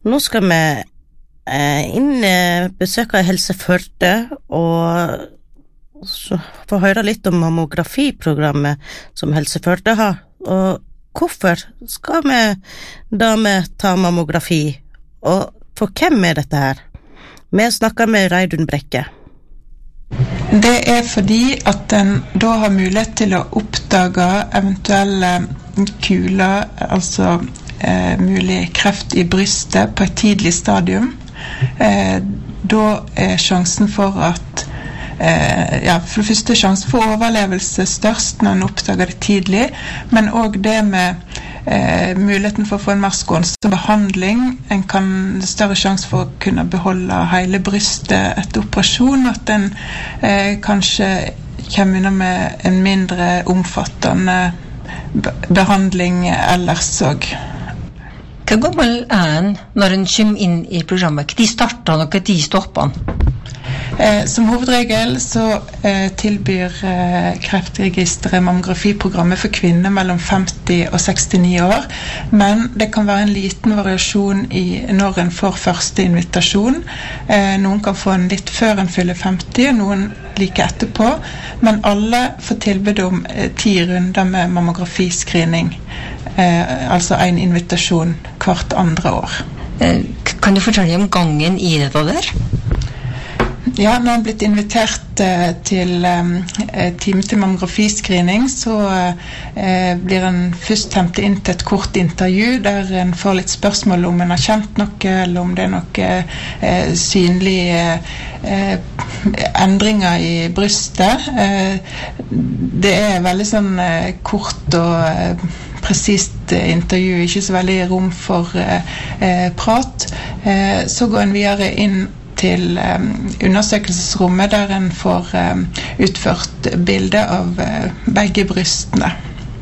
Nå skal vi besøke Helse Førde og så få høre litt om mammografiprogrammet som Helse Førde har, og hvorfor skal vi damer ta mammografi, og for hvem dette her? Vi snakker med Reidun Brekke. Det fordi at en da har mulighet til å oppdage eventuelle kuler, altså mulig kreft i brystet på et tidlig stadium. Da sjansen for at for det første sjansen for overlevelse størst når en oppdager det tidlig, men også det med muligheten for å få en mer skånsom behandling. En kan større sjanse for å kunne beholde hele brystet etter operasjon, at en kanskje kommer unna med en mindre omfattende behandling ellers også. Hva gammel en når en kommer inn i programmet? Hva de starter og hva de stopper han? Som hovedregel så tilbyr Kreftregisteret mammografiprogrammet for kvinner mellom 50 og 69 år, men det kan være en liten variasjon i når en får første invitasjon. Noen kan få en litt før en fyller 50, og noen like etterpå, men alle får tilbud om 10 runder med mammografiscreening, altså en invitasjon hvert andre år. Kan du fortelle om gangen i dette der? Ja, når en blitt invitert til time til mammografiscreening, så blir en først hentet inn til et kort intervju, der en får litt spørsmål om en har kjent noe, eller om det noe synlige endringer i brystet. Det veldig sånn kort og presist intervju, ikke så veldig rom for prat. Så går en videre inn til undersøkelsesrommet, der en får utført bilde av begge brystene.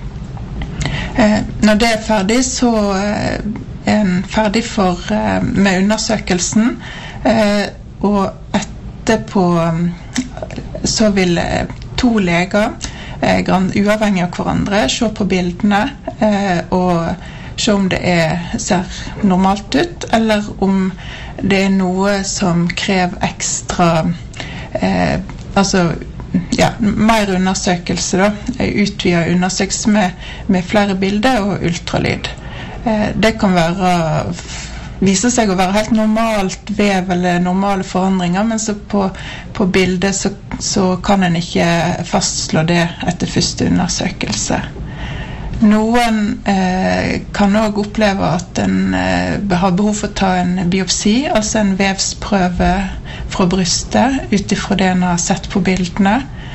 Når det ferdig, så en ferdig med undersøkelsen, og etterpå så vil 2 leger, uavhengig av hverandre, se på bildene og se om det ser normalt ut, eller om det noe som krever ekstra mer undersøkelse da, utvidet undersøkelse med flere bilder og ultralyd. Det kan vise seg å være helt normalt vev eller normale forandringer, men så på bildet så kan en ikke fastslå det etter første undersøkelse. Noen kan også oppleve at en har behov for å ta en biopsi, altså en vevsprøve fra brystet, utifra det en har sett på bildene.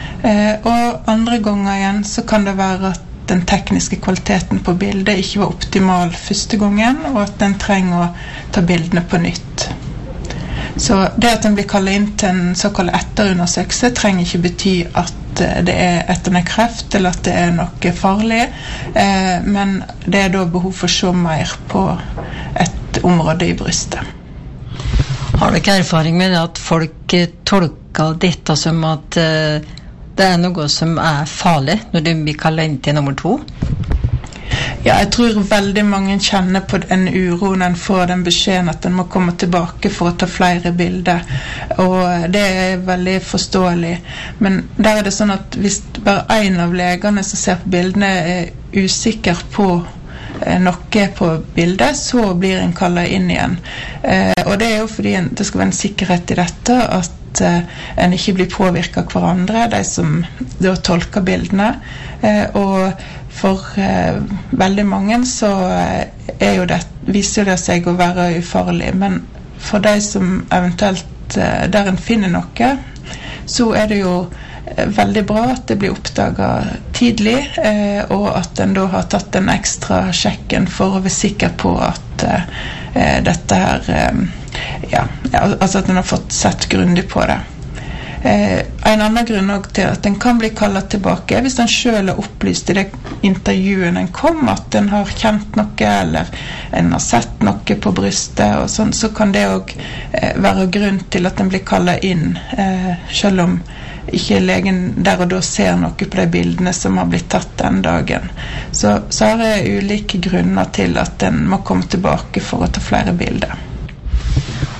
Og andre ganger igjen så kan det være at den tekniske kvaliteten på bildet ikke var optimal første gangen, og at en trenger å ta bildene på nytt. Så det at en blir kallet inn til en såkalt etterundersøkelse trenger ikke bety at det etter en kreft, eller at det noe farlig, men det da behov for å se mer på et område i brystet. Har du ikke erfaring med det at folk tolker dette som at det noe som farlig når du blir kallet inn til nummer 2? Ja, jeg tror veldig mange kjenner på den uroen en får, den beskjeden at en må komme tilbake for å ta flere bilder, og det veldig forståelig. Men der det sånn at hvis bare en av legene som ser på bildene usikker på noe på bildet, så blir en kallet inn igjen. Og det jo fordi det skal være en sikkerhet i dette, at en ikke blir påvirket av hverandre, de som da tolker bildene, og for veldig mange så viser det seg å være ufarlig, men for de som eventuelt der en finner noe, så det jo veldig bra at det blir oppdaget tidlig, og at en da har tatt den ekstra sjekken for å være sikker på at dette her, altså at en har fått sett grundig på det. En annen grunn også til at en kan bli kallet tilbake hvis en selv har opplyst i det intervjuet en kom at en har kjent noe eller en har sett noe på brystet og sånn, så kan det også være grunn til at en blir kallet inn, selv om ikke legen der og da ser noe på de bildene som har blitt tatt den dagen. Så har jeg ulike grunner til at en må komme tilbake for å ta flere bilder.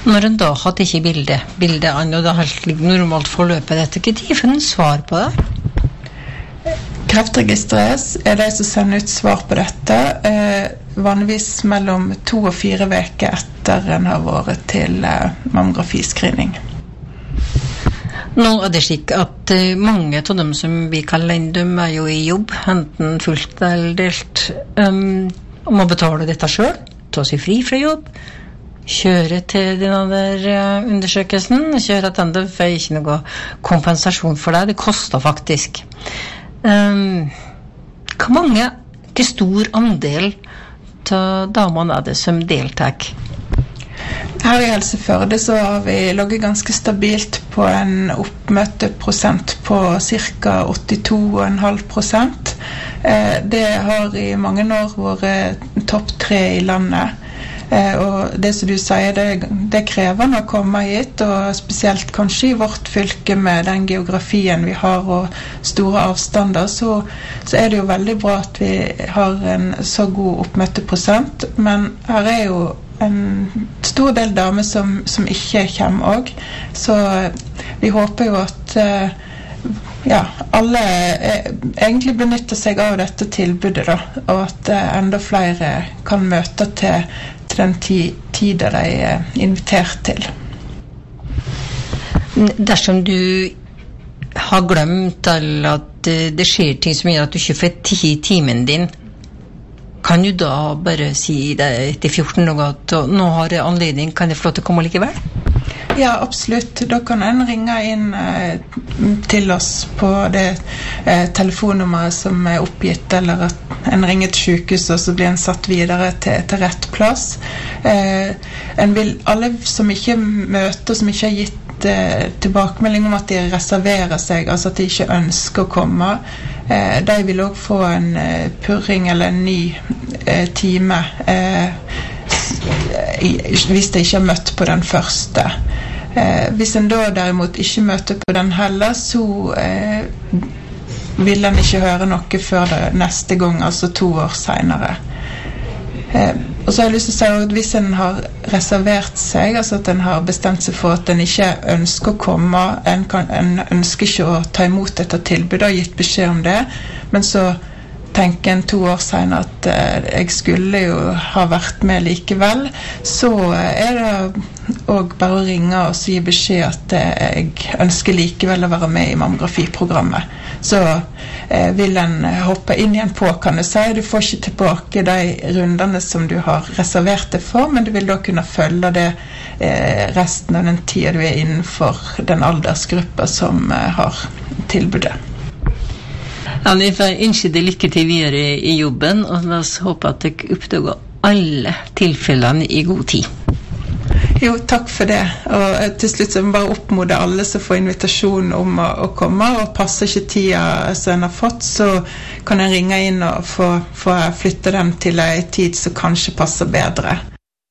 Når en da hadde ikke bildet an, og det har helt normalt forløpet dette, ikke tid for en svar på det? Kreftregisteret de som sender ut svar på dette, vanligvis mellom 2 og 4 veker etter en har vært til mammografiscreening. Nå det slik at mange av dem som vi kaller inn, de jo i jobb, enten fullt eller delt, og må betale dette selv, ta seg fri fra jobb, kjøre til denne der undersøkelsen, kjøre til den, for ikke noe kompensasjon for det, det koster faktisk. Hvor stor andel av damene det som deltar? Her i Helse Førde så har vi ligget ganske stabilt på en oppmøteprosent på ca. 82,5%. Det har i mange år vært topp 3 i landet. Og det som du sier, det er krevende å komme hit, og spesielt kanskje i vårt fylke med den geografien vi har og store avstander, så er det jo veldig bra at vi har en så god oppmøteprosent, men her er jo en stor del damer som ikke kommer også, så vi håper jo at alle egentlig benytter seg av dette tilbudet da, og at enda flere kan møte til den tiden de er invitert til. Dersom du har glemt eller at det skjer ting som gjør at du ikke får tid i timen din, kan du da bare si det etter 14 år at nå har jeg anledning, kan jeg få lov til å komme likevel? Ja, absolutt. Da kan en ringe inn til oss på det telefonnummeret som er oppgitt, eller at en ringer til sykehus, og så blir en satt videre til rett plass. Alle som ikke møter, som ikke har gitt tilbakemelding om at de reserverer seg, altså at de ikke ønsker å komme, de vil også få en purring eller en ny time hvis de ikke har møtt på den første. Hvis en da derimot ikke møter på den heller, så vil en ikke høre noe før det neste gang, altså 2 år senere. Og så har jeg lyst til å si at hvis en har reservert seg, altså at en har bestemt seg for at en ikke ønsker å komme, en ønsker ikke å ta imot dette tilbudet og gitt beskjed om det, men så tenker en 2 år senere at jeg skulle jo ha vært med likevel, så er det også bare å ringe og gi beskjed at jeg ønsker likevel å være med i mammografiprogrammet. Så vil en hoppe inn igjen på, kan jeg si. Du får ikke tilbake de rundene som du har reservert det for, men du vil da kunne følge det resten av den tiden du er innenfor den aldersgruppa som har tilbudet. Annie, jeg ønsker deg lykke til videre i jobben, og la oss håpe at dere oppdager alle tilfellene i god tid. Jo, takk for det. Og til slutt så bare oppmode alle som får invitasjon om å komme, og passer ikke tida som en har fått, så kan en ringe inn og få flytte den til en tid som kanskje passer bedre.